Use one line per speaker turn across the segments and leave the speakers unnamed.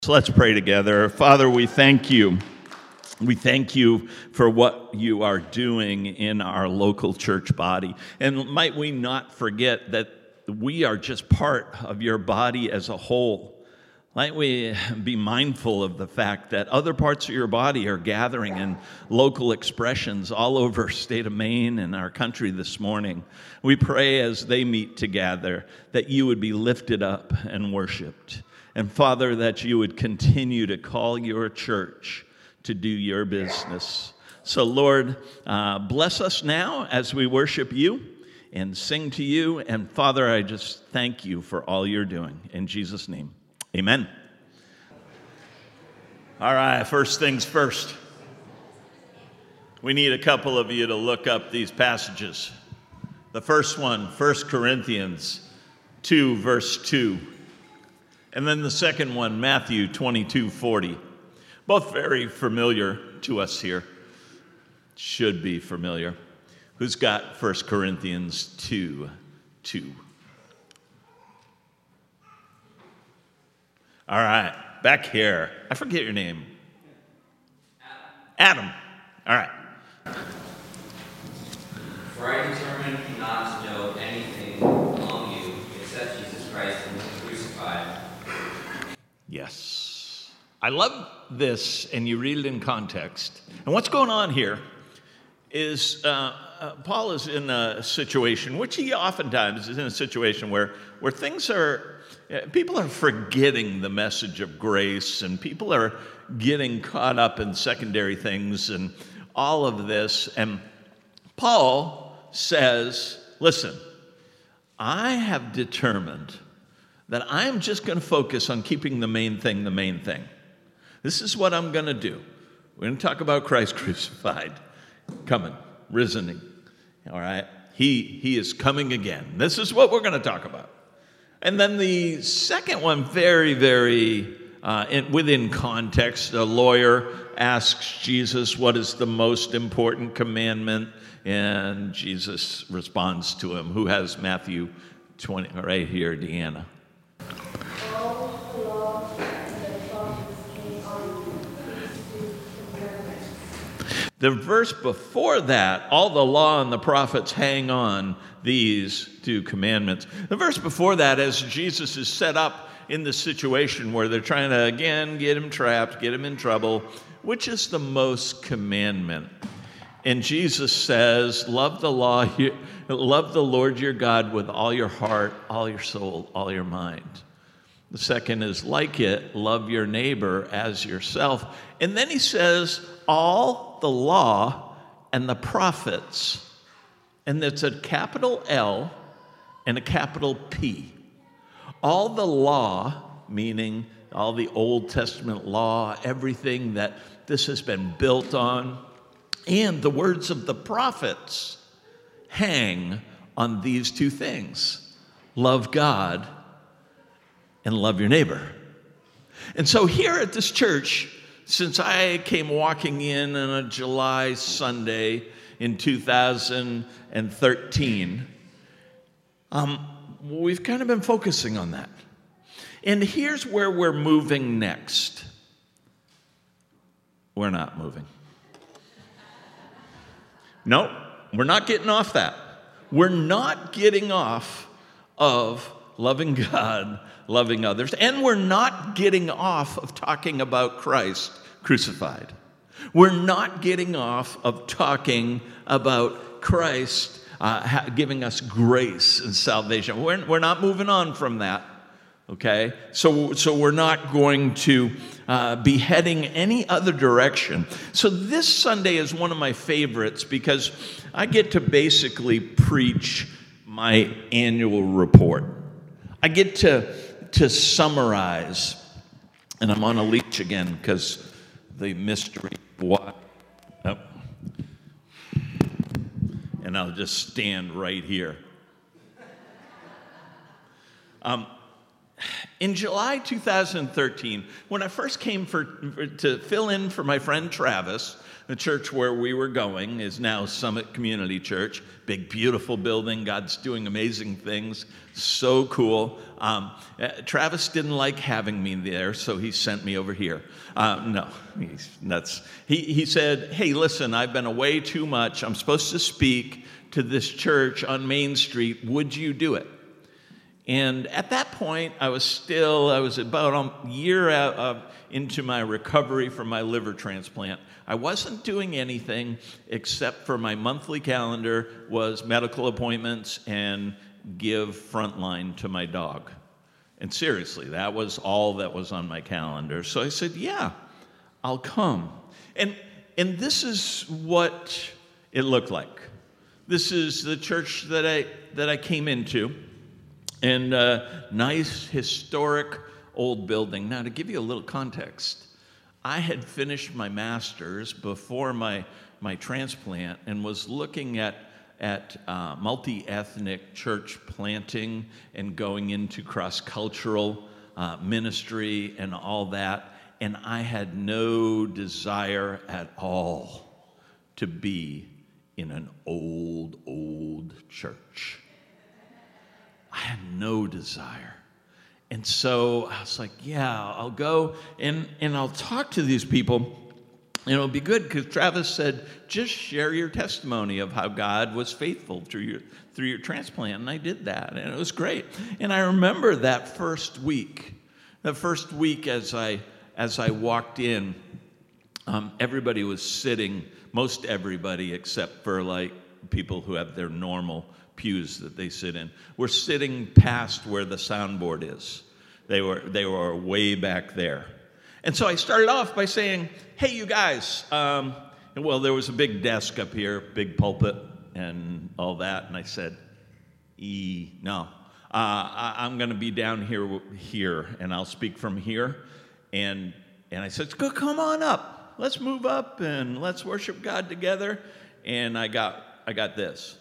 So let's pray together. Father, we thank you. We thank you for what you are doing in our local church body. And might we not forget that we are just part of your body as a whole. Might we be mindful of the fact that other parts of your body are gathering in local expressions all over state of Maine and our country this morning. We pray as they meet together that you would be lifted up and worshiped. And Father, that you would continue to call your church to do your business. So Lord, bless us now as we worship you and sing to you. And Father, I just thank you for all you're doing. In Jesus' name, amen. All right, first things first. We need a couple of you to look up these passages. The first one, 1 Corinthians 2, verse 2. And then the second one, Matthew 22:40. Both very familiar to us here. Should be familiar. Who's got 1 Corinthians 2:2? All right, back here. I forget your name. Adam. All right.
For I determined not to know anything among you except Jesus Christ and Him crucified.
Yes. I love this, and you read it in context. And what's going on here is Paul is in a situation, which he oftentimes is in a situation where things are, people are forgetting the message of grace, and people are getting caught up in secondary things and all of this. And Paul says, listen, I have determined that I'm just going to focus on keeping the main thing the main thing. This is what I'm going to do. We're going to talk about Christ crucified, coming, risen. All right? He is coming again. This is what we're going to talk about. And then the second one, very, very within context, a lawyer asks Jesus, what is the most important commandment? And Jesus responds to him. Who has Matthew 20? Right here, Deanna. The verse before that, all the law and the prophets hang on these two commandments. The verse before that, as Jesus is set up in the situation where they're trying to, again, get him trapped, get him in trouble, which is the most commandment? And Jesus says, love the Lord your God with all your heart, all your soul, all your mind. The second is like it, love your neighbor as yourself. And then he says, all the law and the prophets. And it's a capital L and a capital P. All the law, meaning all the Old Testament law, everything that this has been built on, and the words of the prophets hang on these two things. Love God and love your neighbor. And so here at this church, since I came walking in on a July Sunday in 2013, we've kind of been focusing on that. And here's where we're moving next. We're not moving. No, we're not getting off that. We're not getting off of loving God, loving others, and we're not getting off of talking about Christ crucified. We're not getting off of talking about Christ giving us grace and salvation. We're not moving on from that, okay? So we're not going to be heading any other direction. So this Sunday is one of my favorites because I get to basically preach my annual report. I get to summarize, and I'm on a leash again because the mystery what? Oh. And I'll just stand right here. In July 2013, when I first came to fill in for my friend Travis, the church where we were going is now Summit Community Church. Big, beautiful building. God's doing amazing things. So cool. Travis didn't like having me there, so he sent me over here. No, he's nuts. He said, hey, listen, I've been away too much. I'm supposed to speak to this church on Main Street. Would you do it? And at that point, I was about a year into my recovery from my liver transplant. I wasn't doing anything except for my monthly calendar was medical appointments and give Frontline to my dog. And seriously, that was all that was on my calendar. So I said, yeah, I'll come. And this is what it looked like. This is the church that I came into. And a nice, historic old building. Now, to give you a little context, I had finished my master's before my transplant and was looking at multi-ethnic church planting and going into cross-cultural ministry and all that. And I had no desire at all to be in an old church. I had no desire. And so I was like, yeah, I'll go and I'll talk to these people. And it'll be good because Travis said, just share your testimony of how God was faithful through your transplant. And I did that, and it was great. And I remember that first week as I walked in, everybody was sitting, most everybody except for like people who have their normal pews that they sit in. We're sitting past where the soundboard is. They were way back there. And so I started off by saying, hey, you guys. And well, there was a big desk up here, big pulpit and all that. And I said, no. I'm going to be down here, and I'll speak from here. And I said, come on up. Let's move up, and let's worship God together. And I got this.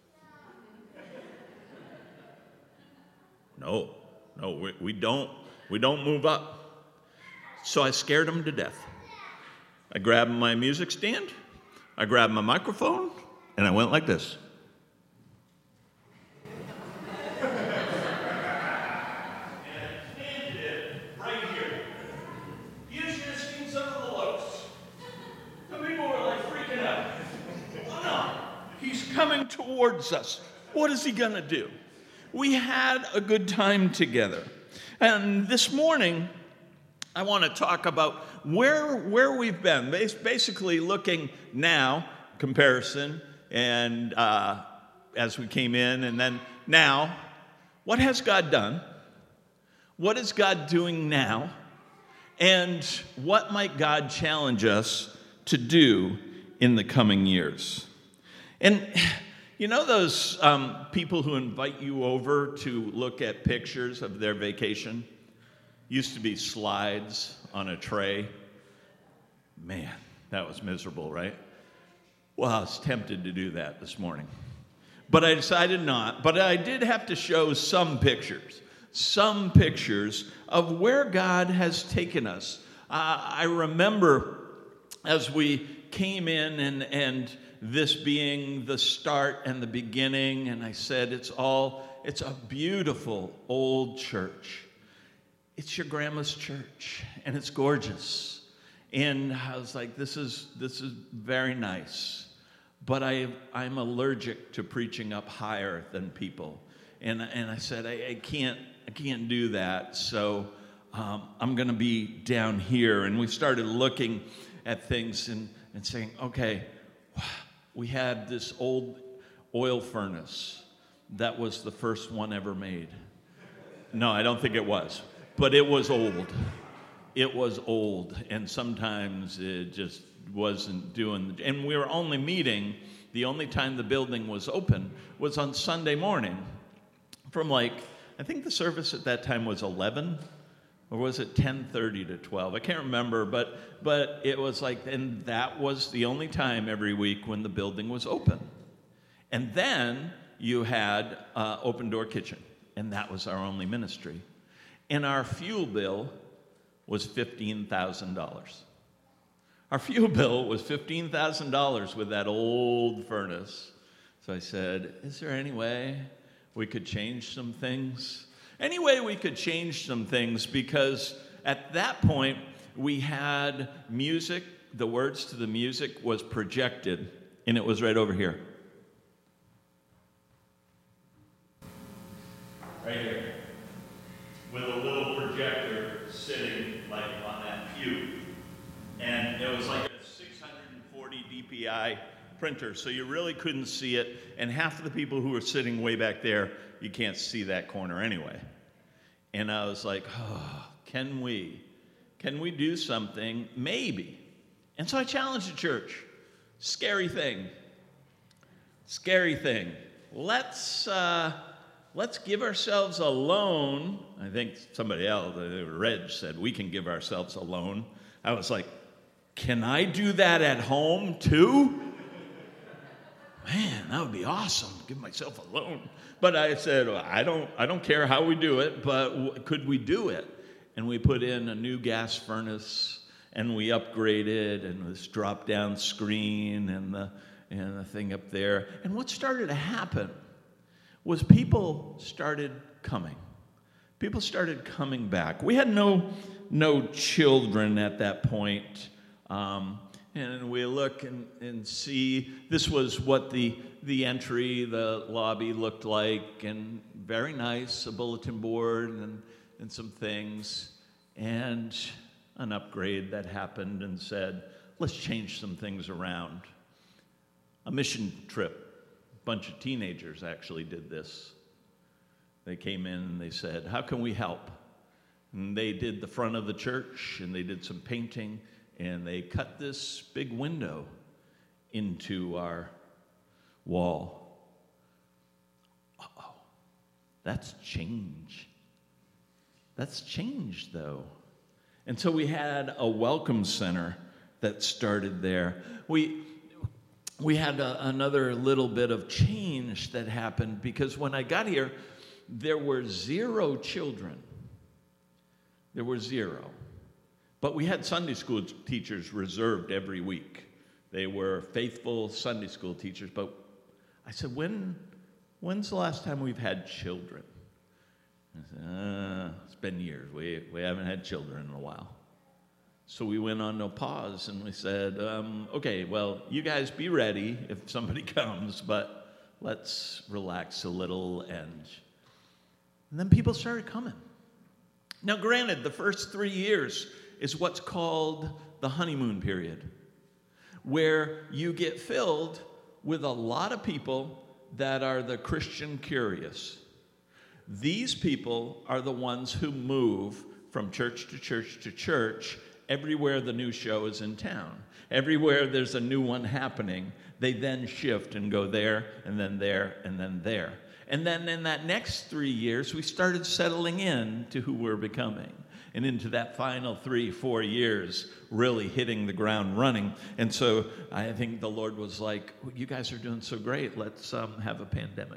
No, we don't move up. So I scared them to death. I grabbed my music stand, I grabbed my microphone, and I went like this. Coming towards us. What is he going to do? We had a good time together. And this morning, I want to talk about where we've been. Basically looking now, comparison, and as we came in, and then now, what has God done? What is God doing now? And what might God challenge us to do in the coming years? And you know those people who invite you over to look at pictures of their vacation? Used to be slides on a tray. Man, that was miserable, right? Well, I was tempted to do that this morning. But I decided not. But I did have to show some pictures of where God has taken us. I remember as we came in and this being the start and the beginning, and I said, it's a beautiful old church. It's your grandma's church, and it's gorgeous. And I was like, this is very nice, but I'm allergic to preaching up higher than people, and I said, I can't do that, so I'm going to be down here. And we started looking at things and saying, okay. We had this old oil furnace that was the first one ever made. No, I don't think it was, but it was old. It was old, and sometimes it just wasn't doing. And we were only meeting, the only time the building was open was on Sunday morning from I think the service at that time was 11, or was it 10:30 to 12? I can't remember, but it was and that was the only time every week when the building was open. And then you had Open Door Kitchen, and that was our only ministry. And our fuel bill was $15,000. Our fuel bill was $15,000 with that old furnace. So I said, is there any way we could change some things? Any way we could change some things, because at that point we had music, the words to the music was projected, and it was right over here. Right here. With a little projector sitting like on that pew. And it was like a 640 DPI printer, so you really couldn't see it. And half of the people who were sitting way back there, you can't see that corner anyway. And I was like, oh, can we do something? Maybe. And so I challenged the church. Scary thing. Let's give ourselves a loan. I think somebody else, Reg, said we can give ourselves a loan. I was like, can I do that at home too? Man, that would be awesome. Give myself a loan. But I said, well, I don't care how we do it, but could we do it? And we put in a new gas furnace, and we upgraded, and this drop-down screen, and the thing up there. And what started to happen was people started coming. People started coming back. We had no children at that point. And we look and see this was what the entry, the lobby looked like, and very nice, a bulletin board and some things, and an upgrade that happened and said, let's change some things around. A mission trip, a bunch of teenagers actually did this. They came in and they said, how can we help? And they did the front of the church, and they did some painting, and they cut this big window into our wall. Uh-oh, that's change. That's change, though. And so we had a welcome center that started there. We had another little bit of change that happened, because when I got here, there were 0 children. There were 0. But we had Sunday school teachers reserved every week. They were faithful Sunday school teachers. But I said, when's the last time we've had children? I said, it's been years. We haven't had children in a while. So we went on a pause, and we said, okay, well, you guys be ready if somebody comes, but let's relax a little. And then people started coming. Now, granted, the first 3 years is what's called the honeymoon period, where you get filled with a lot of people that are the Christian curious. These people are the ones who move from church to church to church everywhere the new show is in town. Everywhere there's a new one happening, they then shift and go there, and then there, and then there. And then in that next 3 years, we started settling in to who we're becoming. And into that final 3-4 years, really hitting the ground running. And so I think the Lord was like, you guys are doing so great, let's have a pandemic.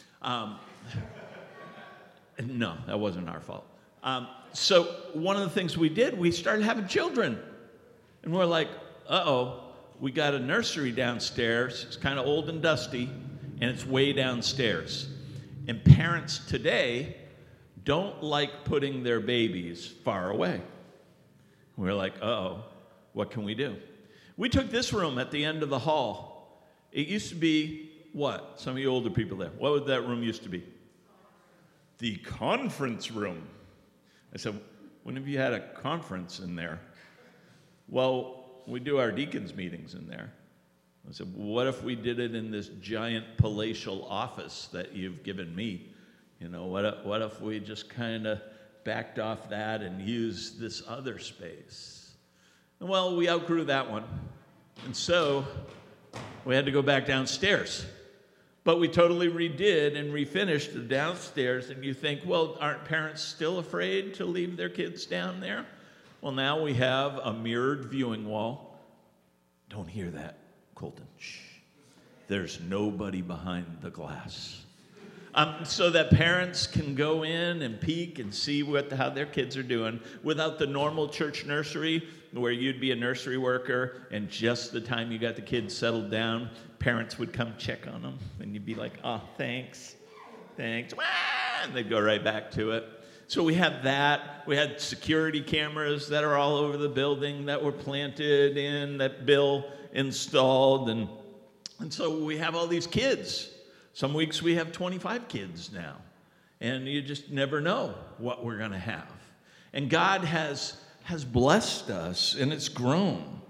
No, that wasn't our fault. So one of the things we did, we started having children. And we're like, uh-oh, we got a nursery downstairs. It's kind of old and dusty, and it's way downstairs. And parents today don't like putting their babies far away. We're like, uh-oh, what can we do? We took this room at the end of the hall. It used to be what? Some of you older people there. What would that room used to be? The conference room. I said, when have you had a conference in there? Well, we do our deacons meetings in there. I said, what if we did it in this giant palatial office that you've given me? You know, what if we just kind of backed off that and used this other space? And well, we outgrew that one. And so we had to go back downstairs. But we totally redid and refinished the downstairs. And you think, well, aren't parents still afraid to leave their kids down there? Well, now we have a mirrored viewing wall. Don't hear that, Colton. Shh. There's nobody behind the glass. so that parents can go in and peek and see how their kids are doing without the normal church nursery where you'd be a nursery worker and just the time you got the kids settled down, parents would come check on them and you'd be like, oh, thanks, and they'd go right back to it. So we had that. We had security cameras that are all over the building that were planted in, that Bill installed. And so we have all these kids. Some weeks we have 25 kids now. And you just never know what we're going to have. And God has blessed us, and it's grown.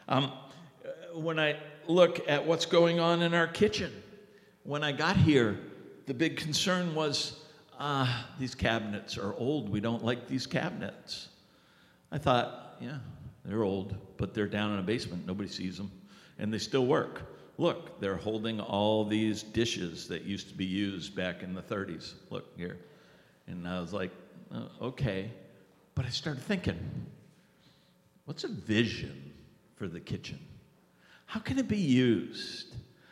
When I look at what's going on in our kitchen, when I got here, the big concern was, these cabinets are old. We don't like these cabinets. I thought, yeah, they're old, but they're down in a basement. Nobody sees them, and they still work. Look, they're holding all these dishes that used to be used back in the 30s. Look here. And I was like, okay. But I started thinking, what's a vision for the kitchen? How can it be used?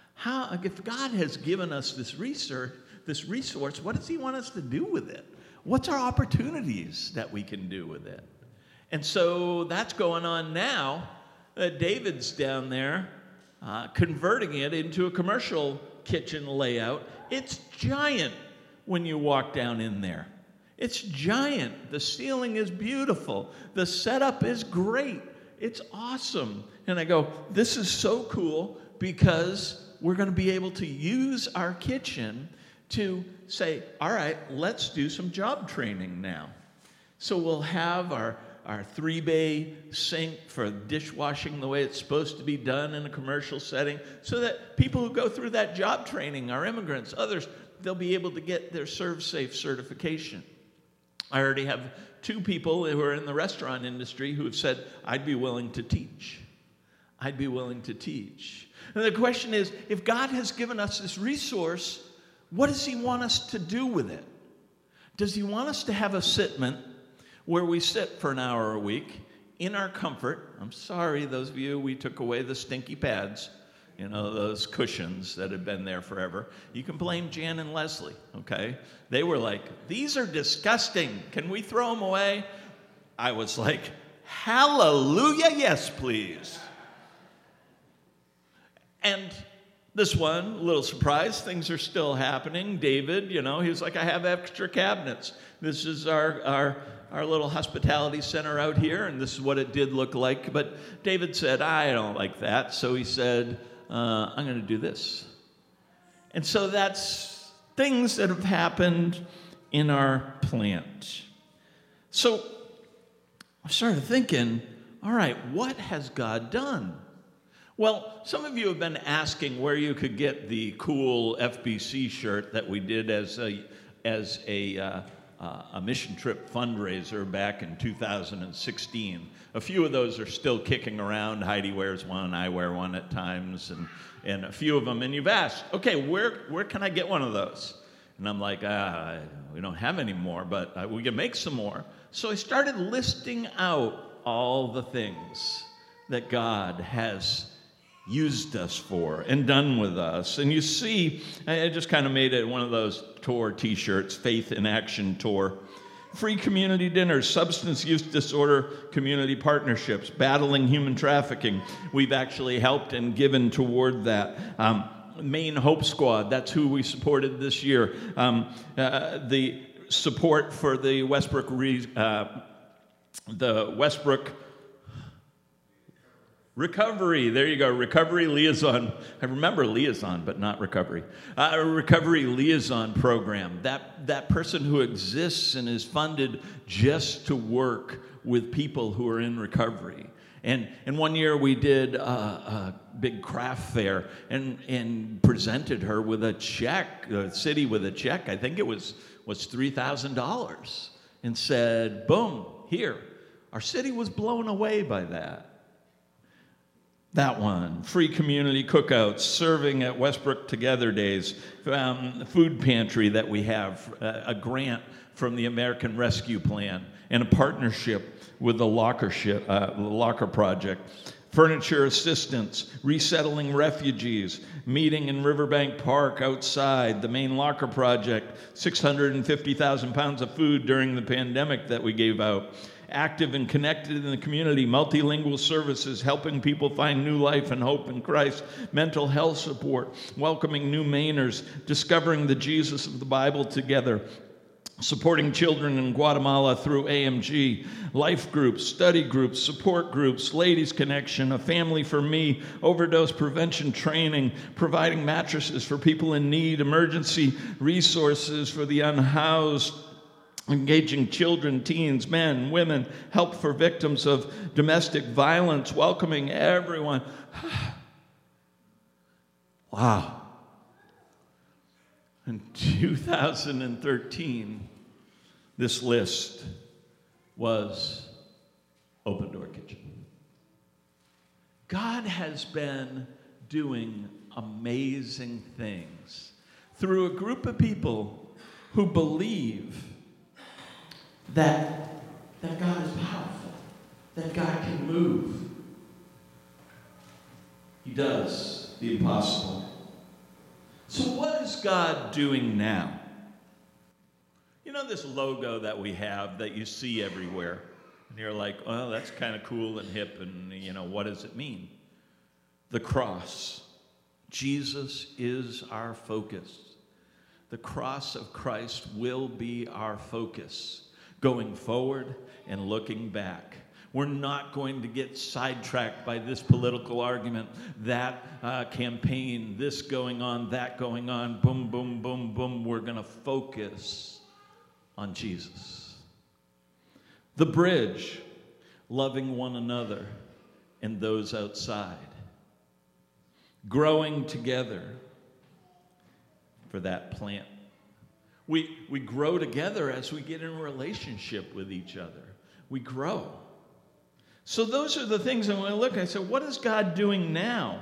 If God has given us this resource, what does he want us to do with it? What's our opportunities that we can do with it? And so that's going on now. David's down there converting it into a commercial kitchen layout. It's giant when you walk down in there. It's giant. The ceiling is beautiful. The setup is great. It's awesome. And I go, this is so cool because we're going to be able to use our kitchen to say, all right, let's do some job training now. So we'll have our 3-bay sink for dishwashing the way it's supposed to be done in a commercial setting so that people who go through that job training, our immigrants, others, they'll be able to get their ServSafe certification. I already have 2 people who are in the restaurant industry who have said, I'd be willing to teach. I'd be willing to teach. And the question is, if God has given us this resource, what does he want us to do with it? Does he want us to have a sitment where we sit for an hour a week in our comfort? I'm sorry, those of you, we took away the stinky pads, those cushions that had been there forever. You can blame Jan and Leslie, okay? They were like, these are disgusting. Can we throw them away? I was like, hallelujah, yes, please. And this one, a little surprise, things are still happening. David, he was like, I have extra cabinets. This is our little hospitality center out here, and this is what it did look like. But David said, I don't like that. So he said, I'm going to do this. And so that's things that have happened in our plant. So I started thinking, all right, what has God done? Well, some of you have been asking where you could get the cool FBC shirt that we did as a mission trip fundraiser back in 2016. A few of those are still kicking around. Heidi wears one, I wear one at times, and a few of them. And you've asked, okay, where can I get one of those? And I'm like, we don't have any more, but we can make some more. So I started listing out all the things that God has used us for and done with us. And you see, I just kind of made it one of those tour t-shirts, Faith in Action Tour. Free community dinners, substance use disorder community partnerships, battling human trafficking. We've actually helped and given toward that. Maine Hope Squad, that's who we supported this year. The support for the Westbrook Recovery, there you go, Recovery Liaison. I remember Liaison, but not Recovery. Recovery Liaison program. That person who exists and is funded just to work with people who are in recovery. And one year we did a big craft fair and presented her with a check, the city with a check. I think it was $3,000, and said, boom, here. Our city was blown away by that. That one, free community cookouts, serving at Westbrook Together Days, food pantry that we have, a grant from the American Rescue Plan, and a partnership with the Locker Project. furniture assistance, resettling refugees, meeting in Riverbank Park outside, the main locker project, 650,000 pounds of food during the pandemic that we gave out. Active and connected in the community, multilingual services, helping people find new life and hope in Christ, mental health support, welcoming new Mainers, discovering the Jesus of the Bible together, supporting children in Guatemala through AMG, life groups, study groups, support groups, Ladies Connection, A Family for Me, overdose prevention training, providing mattresses for people in need, emergency resources for the unhoused, engaging children, teens, men, women, help for victims of domestic violence, welcoming everyone. Wow. In 2013, this list was Open Door Kitchen. God has been doing amazing things through a group of people who believe that God is powerful, that God can move. He does the impossible. So what is God doing now? You know this logo that we have that you see everywhere? And you're like, well, that's kind of cool and hip, and what does it mean? The cross. Jesus is our focus. The cross of Christ will be our focus, going forward and looking back. We're not going to get sidetracked by this political argument, that campaign, this going on, that going on, boom, boom, boom, boom. We're going to focus on Jesus. The bridge, loving one another and those outside. Growing together for that plant. We grow together as we get in a relationship with each other. We grow. So those are the things that when I look, I say, what is God doing now?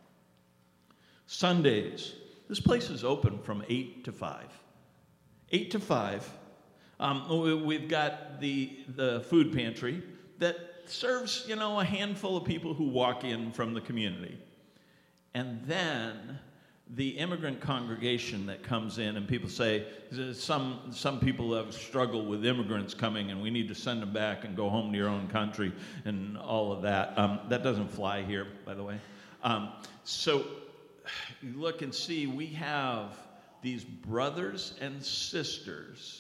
Sundays. This place is open from 8 to 5. 8 to 5. We've got the food pantry that serves, a handful of people who walk in from the community. And then the immigrant congregation that comes in, and people say, some people have struggled with immigrants coming and we need to send them back and go home to your own country and all of that. That doesn't fly here, by the way. So you look and see, we have these brothers and sisters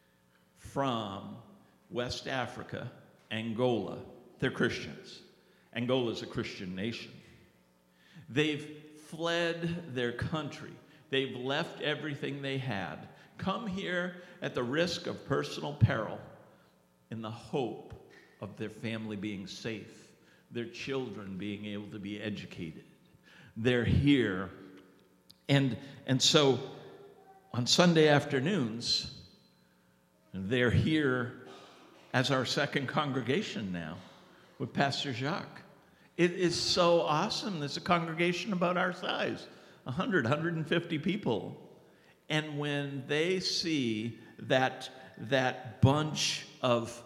from West Africa, Angola. They're Christians. Angola is a Christian nation. They've fled their country. They've left everything they had, come here at the risk of personal peril in the hope of their family being safe, their children being able to be educated. They're here. And so on Sunday afternoons, they're here as our second congregation now with Pastor Jacques. It is so awesome. There's a congregation about our size, 100, 150 people. And when they see that bunch of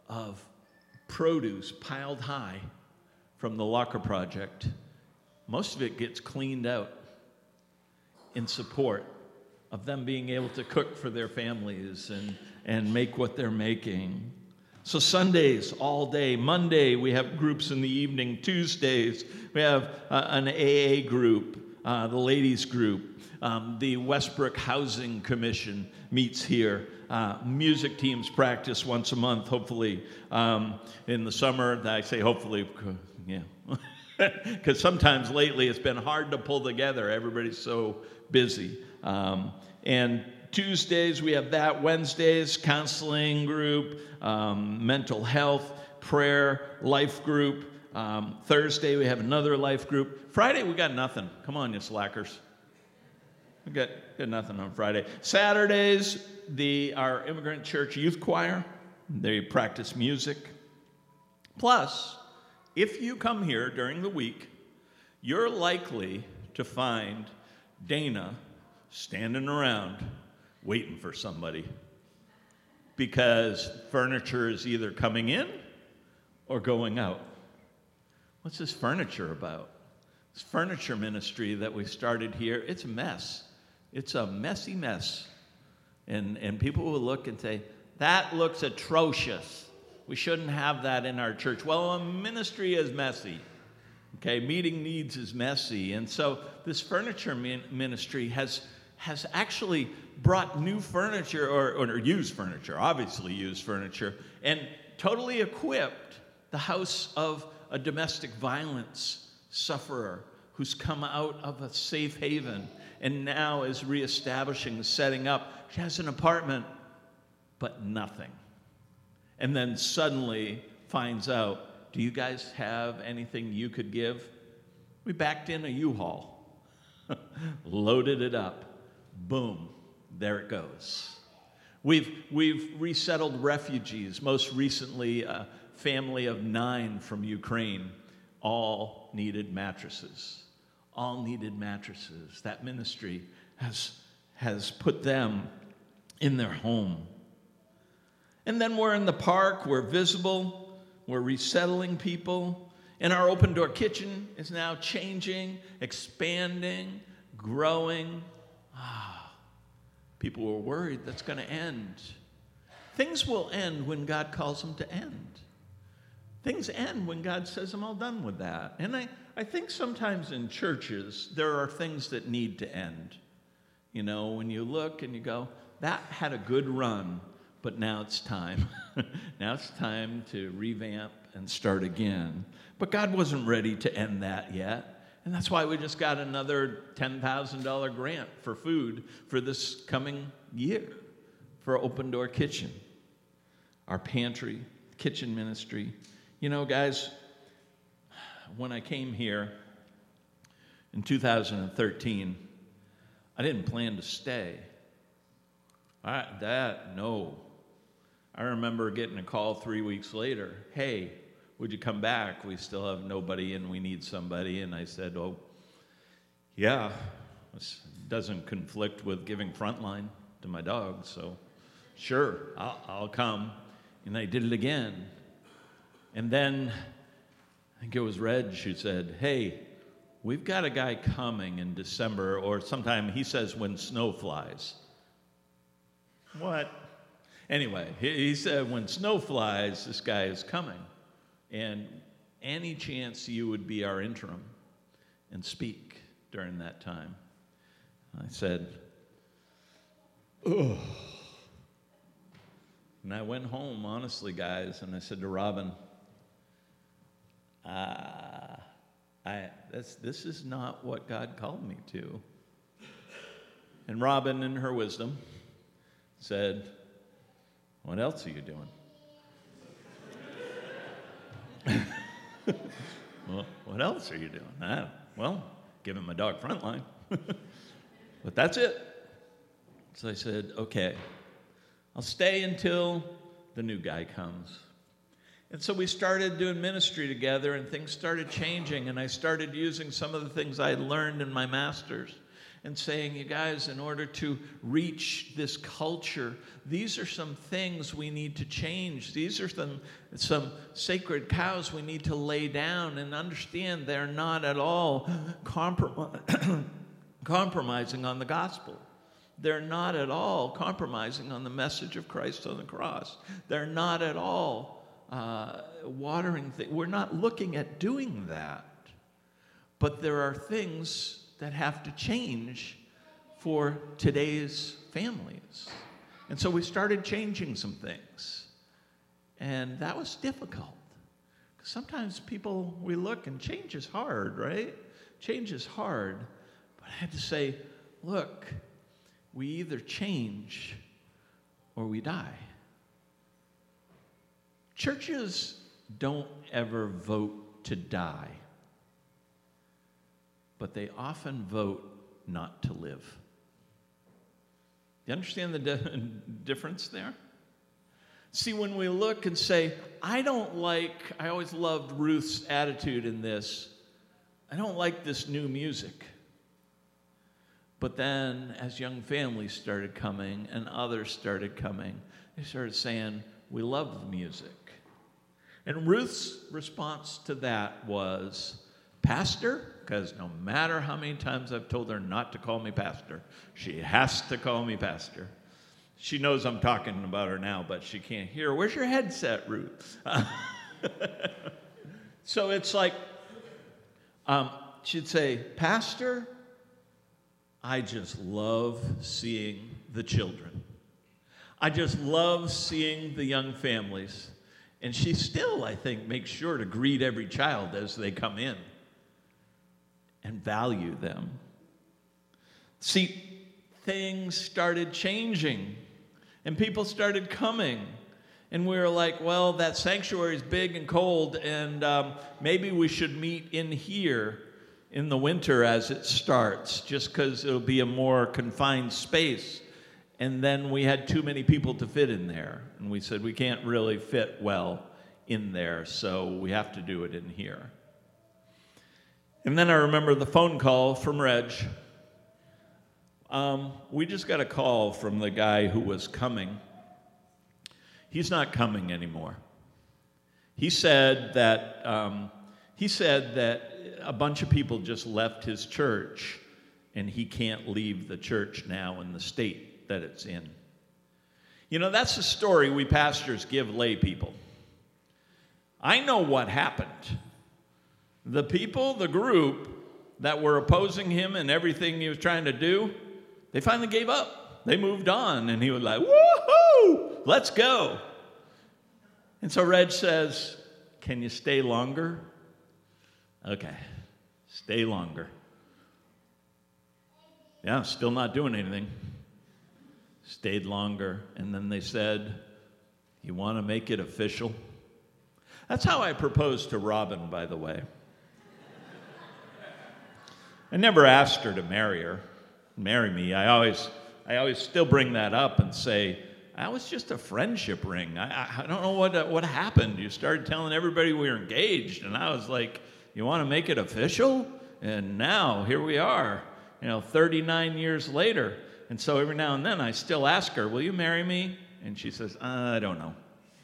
produce piled high from the Locker Project, most of it gets cleaned out in support of them being able to cook for their families and make what they're making. So Sundays, all day. Monday, we have groups in the evening. Tuesdays, we have an AA group, the ladies group. The Westbrook Housing Commission meets here. Music teams practice once a month, hopefully. In the summer, I say hopefully, yeah. Because sometimes lately it's been hard to pull together. Everybody's so busy. And Tuesdays, we have that. Wednesdays, counseling group, mental health, prayer, life group. Thursday, we have another life group. Friday, we got nothing. Come on, you slackers. We got nothing on Friday. Saturdays, our Immigrant Church Youth Choir, they practice music. Plus, if you come here during the week, you're likely to find Dana standing around waiting for somebody because furniture is either coming in or going out. what's this furniture about? This furniture ministry that we started here, it's a mess. It's a messy mess. And people will look and say, that looks atrocious. We shouldn't have that in our church. Well, a ministry is messy. Okay, meeting needs is messy. And so this furniture ministry has actually brought new furniture, or used furniture, obviously used furniture, and totally equipped the house of a domestic violence sufferer who's come out of a safe haven and now is reestablishing, setting up. She has an apartment, but nothing. And then suddenly finds out, do you guys have anything you could give? We backed in a U-Haul, loaded it up, boom, there it goes. We've resettled refugees, most recently a family of 9 from Ukraine, all needed mattresses. All needed mattresses. That ministry has put them in their home. And then we're in the park, we're visible, we're resettling people, and our open door kitchen is now changing, expanding, growing. People were worried that's going to end. Things will end when God calls them to end. Things end when God says, I'm all done with that. And I think sometimes in churches, there are things that need to end. You know, when you look and you go, that had a good run, but now it's time. Now it's time to revamp and start again. But God wasn't ready to end that yet. And that's why we just got another $10,000 grant for food for this coming year for Open Door Kitchen, our pantry, kitchen ministry. You know, guys, when I came here in 2013, I didn't plan to stay. No. I remember getting a call 3 weeks later, hey, would you come back? We still have nobody and we need somebody. And I said, oh, yeah, this doesn't conflict with giving Frontline to my dog, so sure, I'll come. And I did it again. And then, I think it was Reg who said, hey, we've got a guy coming in December, or sometime, he says, when snow flies. What? Anyway, he said, when snow flies, this guy is coming. And any chance you would be our interim and speak during that time? I said, ugh. And I went home, honestly, guys, and I said to Robin, this is not what God called me to. And Robin, in her wisdom, said, what else are you doing? Well, what else are you doing? Well, giving my dog Frontline. But that's it. So I said, okay, I'll stay until the new guy comes. And so we started doing ministry together, and things started changing, and I started using some of the things I had learned in my master's and saying, you guys, in order to reach this culture, these are some things we need to change. These are some sacred cows we need to lay down and understand they're not at all compromising on the gospel. They're not at all compromising on the message of Christ on the cross. They're not at all watering things. We're not looking at doing that. But there are things that have to change for today's families. And so we started changing some things. And that was difficult. Because sometimes we look and change is hard, right? Change is hard. But I had to say, look, we either change or we die. Churches don't ever vote to die, but they often vote not to live. You understand the difference there? See, when we look and say, I always loved Ruth's attitude in this, I don't like this new music. But then, as young families started coming and others started coming, they started saying, we love the music. And Ruth's response to that was, Pastor? Because no matter how many times I've told her not to call me pastor, she has to call me pastor. She knows I'm talking about her now, but she can't hear. Where's your headset, Ruth? So it's like, she'd say, Pastor, I just love seeing the children. I just love seeing the young families. And she still, I think, makes sure to greet every child as they come in and value them. See, things started changing and people started coming. And we were like, well, that sanctuary is big and cold, and maybe we should meet in here in the winter as it starts, just because it'll be a more confined space. And then we had too many people to fit in there. And we said, we can't really fit well in there, so we have to do it in here. And then I remember the phone call from Reg. We just got a call from the guy who was coming. He's not coming anymore. He said that a bunch of people just left his church, and he can't leave the church now in the state that it's in. You know, that's the story we pastors give lay people. I know what happened. The people, the group that were opposing him and everything he was trying to do, they finally gave up. They moved on, and he was like, woohoo, let's go. And so Reg says, can you stay longer? Okay, stay longer. Yeah, still not doing anything. Stayed longer, and then they said, you want to make it official? That's how I proposed to Robin, by the way. I never asked her to marry me. I always still bring that up and say, that was just a friendship ring. I don't know what happened. You started telling everybody we were engaged, and I was like, you want to make it official? And now, here we are, 39 years later. And so every now and then I still ask her, will you marry me? And she says, I don't know.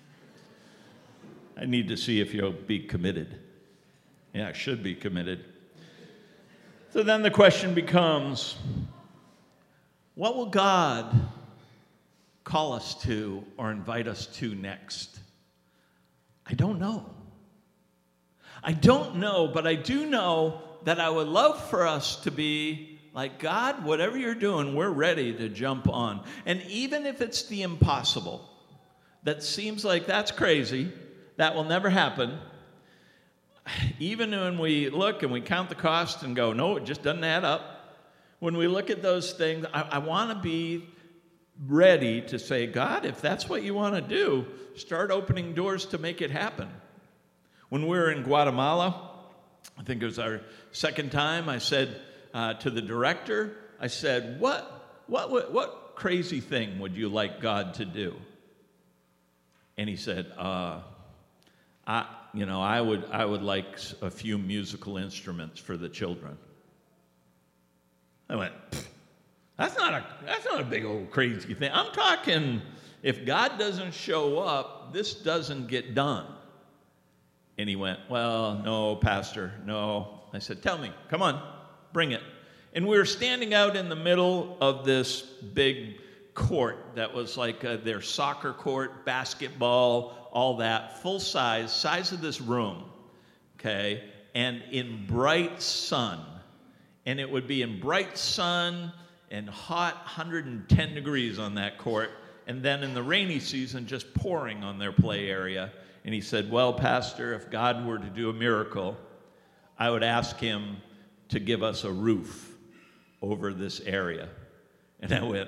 I need to see if you'll be committed. Yeah, I should be committed. So then the question becomes, what will God call us to or invite us to next? I don't know. I don't know, but I do know that I would love for us to be like, God, whatever you're doing, we're ready to jump on. And even if it's the impossible, that seems like that's crazy, that will never happen. Even when we look and we count the cost and go, no, it just doesn't add up. When we look at those things, I want to be ready to say, God, if that's what you want to do, start opening doors to make it happen. When we were in Guatemala, I think it was our second time, I said to the director, I said, what crazy thing would you like God to do? And he said, I would like a few musical instruments for the children. I went, that's not a big old crazy thing. I'm talking, if God doesn't show up, this doesn't get done. And he went, well, no, Pastor, no. I said, tell me, come on, bring it. And we were standing out in the middle of this big court that was like their soccer court, basketball, all that, full size of this room, okay, and in bright sun. And it would be in bright sun and hot 110 degrees on that court, and then in the rainy season, just pouring on their play area. And he said, well, Pastor, if God were to do a miracle, I would ask him to give us a roof over this area. And I went,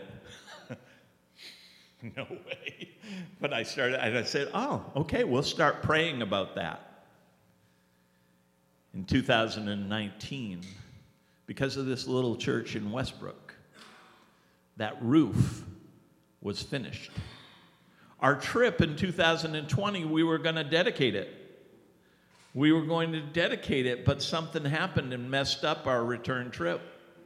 no way. But I said, oh, okay, we'll start praying about that. In 2019, because of this little church in Westbrook, that roof was finished. Our trip in 2020, we were going to dedicate it. We were going to dedicate it, but something happened and messed up our return trip.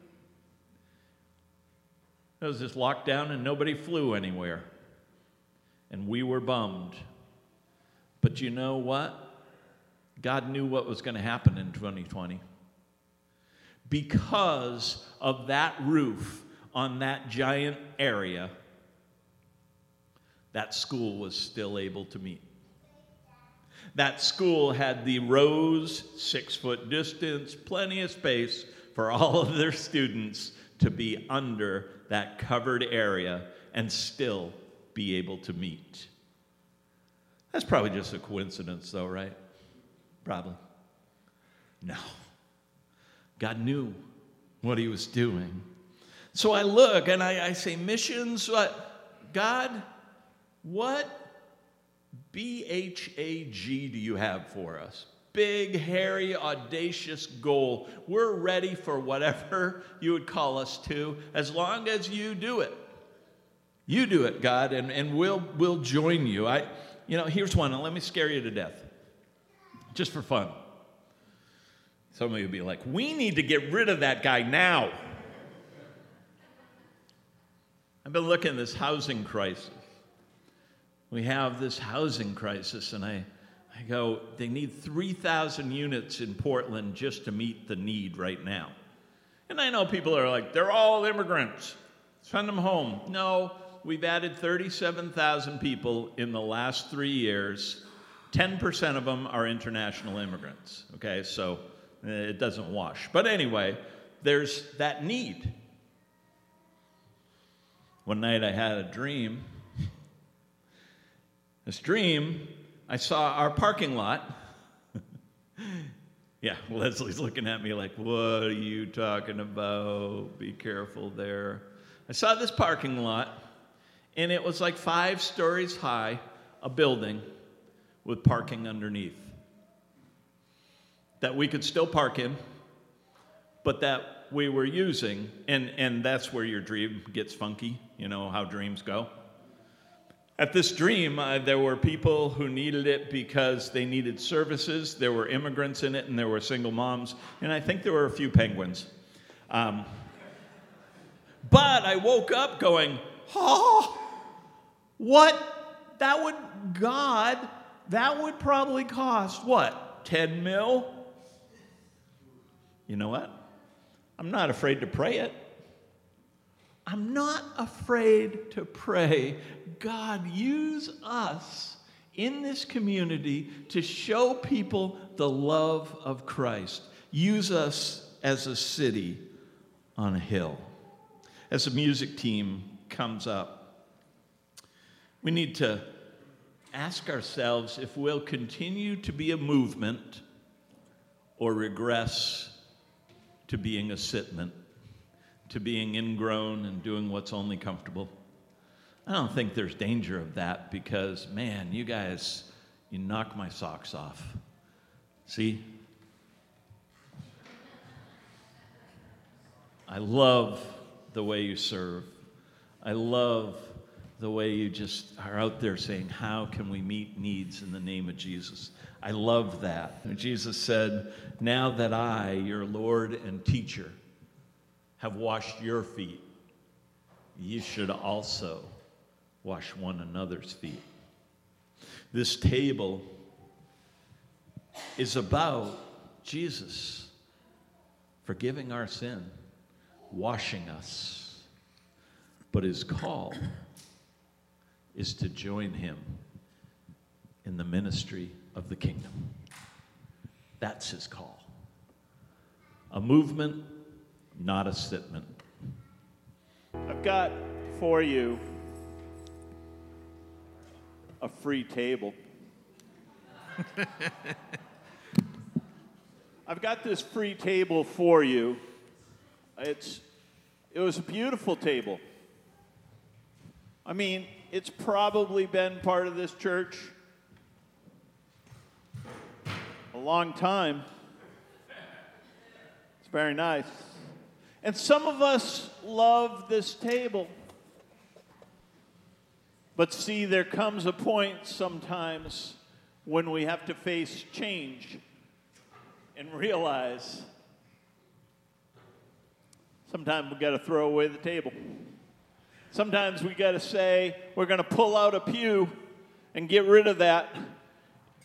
It was just locked down and nobody flew anywhere. And we were bummed. But you know what? God knew what was going to happen in 2020. Because of that roof on that giant area, that school was still able to meet. That school had the rows, 6-foot distance, plenty of space for all of their students to be under that covered area and still be able to meet. That's probably just a coincidence, though, right? Probably. No. God knew what he was doing. So I look and I say, missions, God, what BHAG do you have for us? Big, hairy, audacious goal. We're ready for whatever you would call us to, as long as you do it. You do it, God, and we'll join you. Here's one, and let me scare you to death, just for fun. Some of you will be like, we need to get rid of that guy now. I've been looking at this housing crisis. We have this housing crisis, and I go, they need 3,000 units in Portland just to meet the need right now. And I know people are like, they're all immigrants. Send them home. No, we've added 37,000 people in the last 3 years. 10% of them are international immigrants. Okay, so it doesn't wash. But anyway, there's that need. One night I had a dream. This dream, I saw our parking lot. Yeah, Leslie's looking at me like, what are you talking about? Be careful there. I saw this parking lot, and it was like 5 stories high, a building with parking underneath that we could still park in, but that we were using, and that's where your dream gets funky, you know how dreams go. At this dream, there were people who needed it because they needed services. There were immigrants in it, and there were single moms, and I think there were a few penguins. But I woke up going, oh, what? That would probably cost, what, 10 mil? You know what? I'm not afraid to pray it. I'm not afraid to pray, God, use us in this community to show people the love of Christ. Use us as a city on a hill. As the music team comes up, we need to ask ourselves if we'll continue to be a movement or regress to being a sitment, to being ingrown and doing what's only comfortable. I don't think there's danger of that because, man, you guys, you knock my socks off. See? I love the way you serve. I love the way you just are out there saying, how can we meet needs in the name of Jesus? I love that. And Jesus said, now that I, your Lord and teacher, have washed your feet, you should also wash one another's feet. This table is about Jesus forgiving our sin, washing us. But his call is to join him in the ministry of the kingdom. That's his call. A movement, not a sitment. I've got for you a free table. I've got this free table for you. It was a beautiful table. I mean, it's probably been part of this church a long time. It's very nice. And some of us love this table. But see, there comes a point sometimes when we have to face change and realize sometimes we got to throw away the table. Sometimes we got to say we're going to pull out a pew and get rid of that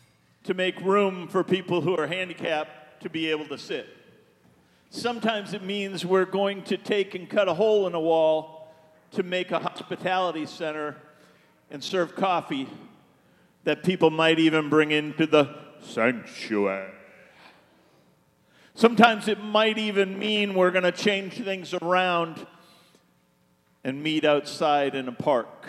to make room for people who are handicapped to be able to sit. Sometimes it means we're going to take and cut a hole in a wall to make a hospitality center and serve coffee that people might even bring into the sanctuary. Sometimes it might even mean we're going to change things around and meet outside in a park.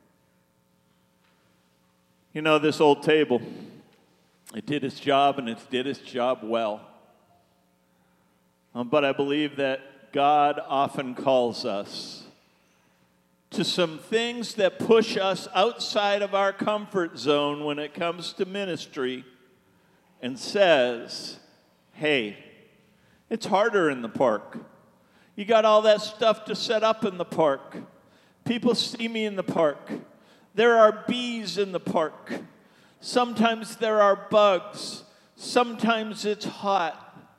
You know, this old table, it did its job, and it did its job well. But I believe that God often calls us to some things that push us outside of our comfort zone when it comes to ministry and says, hey, it's harder in the park. You got all that stuff to set up in the park. People see me in the park. There are bees in the park. Sometimes there are bugs. Sometimes it's hot.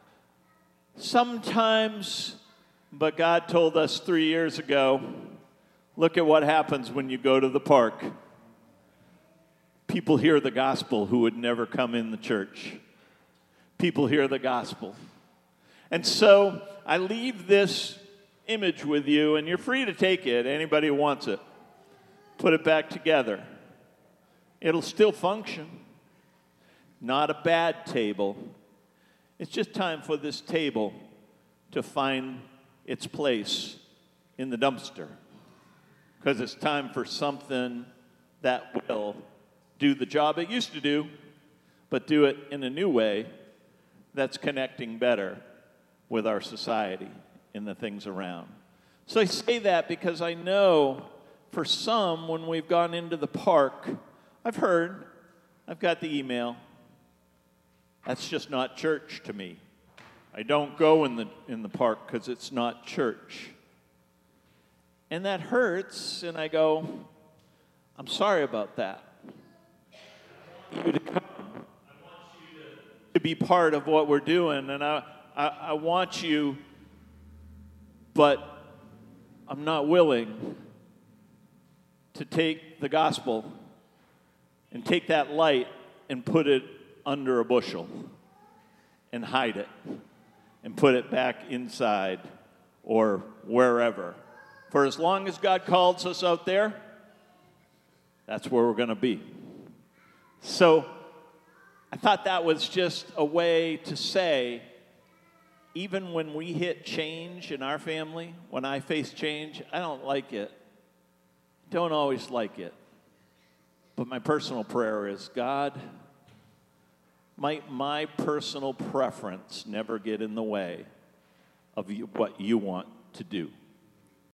Sometimes, but God told us 3 years ago, look at what happens when you go to the park. People hear the gospel who would never come in the church. People hear the gospel. And so I leave this image with you, and you're free to take it, anybody who wants it. Put it back together. It'll still function. Not a bad table. It's just time for this table to find its place in the dumpster. Because it's time for something that will do the job it used to do, but do it in a new way that's connecting better with our society and the things around. So I say that because I know for some, when we've gone into the park, I've got the email, that's just not church to me. I don't go in the park because it's not church. And that hurts, and I go, I'm sorry about that. You to come. I want you to be part of what we're doing, and I want you, but I'm not willing to take the gospel and take that light and put it under a bushel and hide it and put it back inside or wherever. For as long as God calls us out there, that's where we're going to be. So I thought that was just a way to say, even when we hit change in our family, when I face change, I don't like it. Don't always like it. But my personal prayer is, God, might my personal preference never get in the way of what you want to do.